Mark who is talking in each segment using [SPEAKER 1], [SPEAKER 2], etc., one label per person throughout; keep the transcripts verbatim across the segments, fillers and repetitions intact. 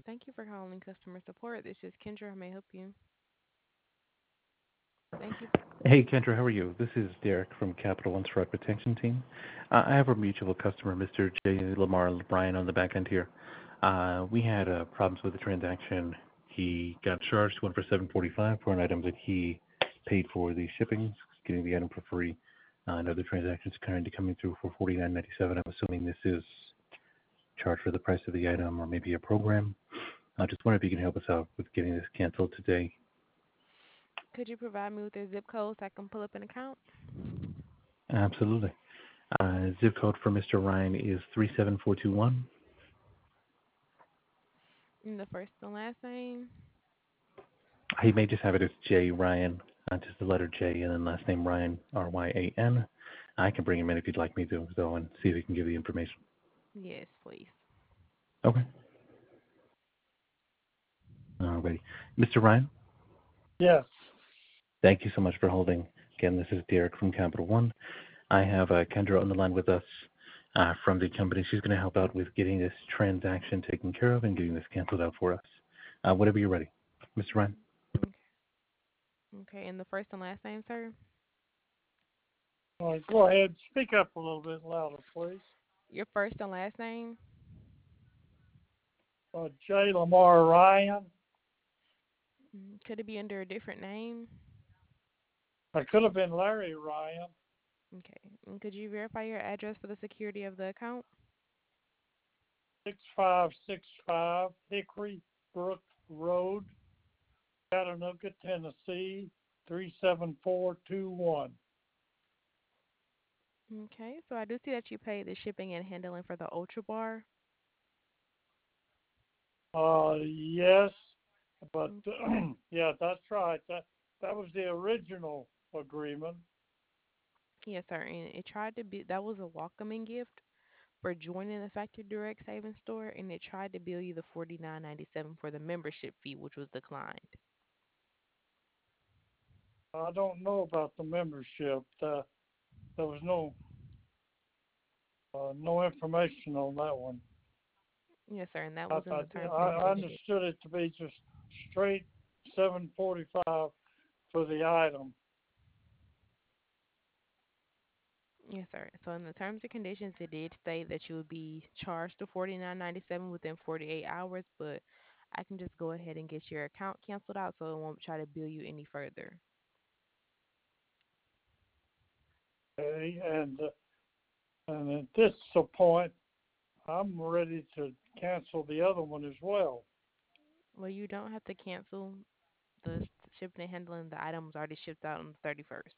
[SPEAKER 1] Thank you for calling customer support. This is Kendra. How may I help you? Thank you.
[SPEAKER 2] Hey, Kendra, how are you? This is Derek from Capital One's Fraud Protection Team. Uh, I have a mutual customer, Mister J. Lamar Bryan, on the back end here. Uh, we had uh, problems with the transaction. He got charged one for seven forty-five for an item that he paid for the shipping, getting the item for free. Uh, another transaction is currently coming through for forty-nine ninety-seven. I'm assuming this is charged for the price of the item or maybe a program. I just wonder if you can help us out with getting this canceled today.
[SPEAKER 1] Could you provide me with your zip code so I can pull up an account?
[SPEAKER 2] Absolutely. Uh, zip code for Mister Ryan is three seven four two one.
[SPEAKER 1] And the first and last name.
[SPEAKER 2] He may just have it as J Ryan, uh, just the letter J and then last name Ryan, R Y A N. I can bring him in if you'd like me to, though, and see if he can give you the information.
[SPEAKER 1] Yes, please.
[SPEAKER 2] Okay. Alrighty. Mister Ryan,
[SPEAKER 3] Yes.
[SPEAKER 2] thank you so much for holding. Again, this is Derek from Capital One. I have uh, Kendra on the line with us uh, from the company. She's going to help out with getting this transaction taken care of and getting this canceled out for us. Uh, whenever you're ready. Mister Ryan?
[SPEAKER 1] Okay. Okay. And the first and last name, sir?
[SPEAKER 3] All right, go ahead. Speak up a little bit louder, please.
[SPEAKER 1] Your first and last name?
[SPEAKER 3] Uh, J. Lamar Ryan.
[SPEAKER 1] Mm, Could it be under a different name?
[SPEAKER 3] I could have been Larry Ryan,
[SPEAKER 1] Okay. And could you verify your address for the security of the account?
[SPEAKER 3] six five six five Hickory Brook Road, Chattanooga, Tennessee, three seven four two one.
[SPEAKER 1] Okay. So I do see that you paid the shipping and handling for the Ultra Bar.
[SPEAKER 3] Uh, yes, but
[SPEAKER 1] Mm,
[SPEAKER 3] yeah, that's right. That that was the original agreement.
[SPEAKER 1] Yes, sir. And it tried to be, that was a welcoming gift for joining the Factory Direct Savings Store, and it tried to bill you the forty nine ninety seven for the membership fee, which was declined.
[SPEAKER 3] I don't know about the membership. Uh, there was no uh, no information on that one.
[SPEAKER 1] Yes, sir, and that
[SPEAKER 3] I,
[SPEAKER 1] was in
[SPEAKER 3] I,
[SPEAKER 1] the terms and
[SPEAKER 3] I
[SPEAKER 1] conditions.
[SPEAKER 3] understood it to be just straight seven forty-five for the item.
[SPEAKER 1] Yes, sir. So in the terms and conditions, it did state that you would be charged the forty nine ninety seven within forty eight hours, but I can just go ahead and get your account canceled out, so it won't try to bill you any further.
[SPEAKER 3] Okay, and uh, and at this point, I'm ready to cancel the other one as well.
[SPEAKER 1] Well, you don't have to cancel the shipping and handling. The item was already shipped out on the thirty first.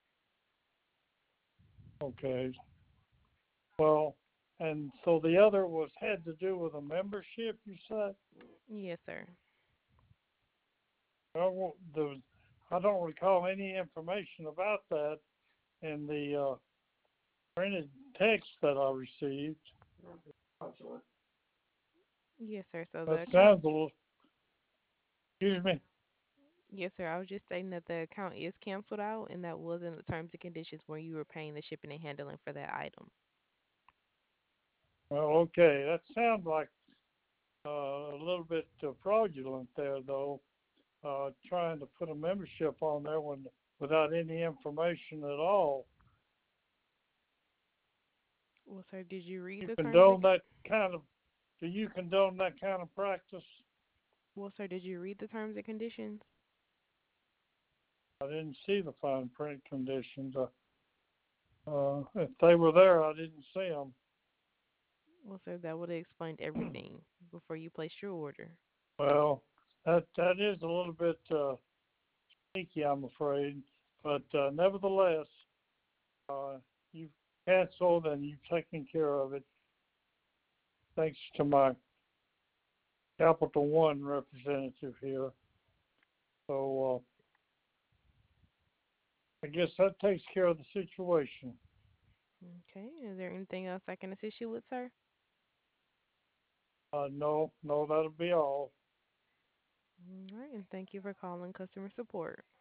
[SPEAKER 3] Okay, well, and so the other was had to do with a membership. You said
[SPEAKER 1] Yes, sir.
[SPEAKER 3] I won't, there was, I don't recall any information about that in the uh, printed text that I received.
[SPEAKER 1] Yes, sir. So
[SPEAKER 3] That
[SPEAKER 1] the account.
[SPEAKER 3] sounds a little. Excuse me.
[SPEAKER 1] Yes, sir. I was just stating that the account is canceled out, and that was in the terms and conditions when you were paying the shipping and handling for that item.
[SPEAKER 3] Well, okay, that sounds like uh, a little bit uh, fraudulent there, though. Uh, trying to put a membership on there when without any information at all.
[SPEAKER 1] Well, sir, did you read
[SPEAKER 3] You
[SPEAKER 1] the terms? And,
[SPEAKER 3] condone that kind of? Do you condone that kind of practice?
[SPEAKER 1] well, sir, did you read the terms and conditions?
[SPEAKER 3] I didn't see the fine print conditions. Uh, uh, if they were there, I didn't see them.
[SPEAKER 1] Well, sir, that would have explained everything before you placed your order.
[SPEAKER 3] Well, that that is a little bit uh, sneaky, I'm afraid. But uh, nevertheless, uh, you've canceled and you've taken care of it, thanks to my Capital One representative here. So uh, I guess that takes care of the situation.
[SPEAKER 1] Okay. Is there anything else I can assist you with, sir?
[SPEAKER 3] Uh, no, no, that'll be all.
[SPEAKER 1] All right. And thank you for calling customer support.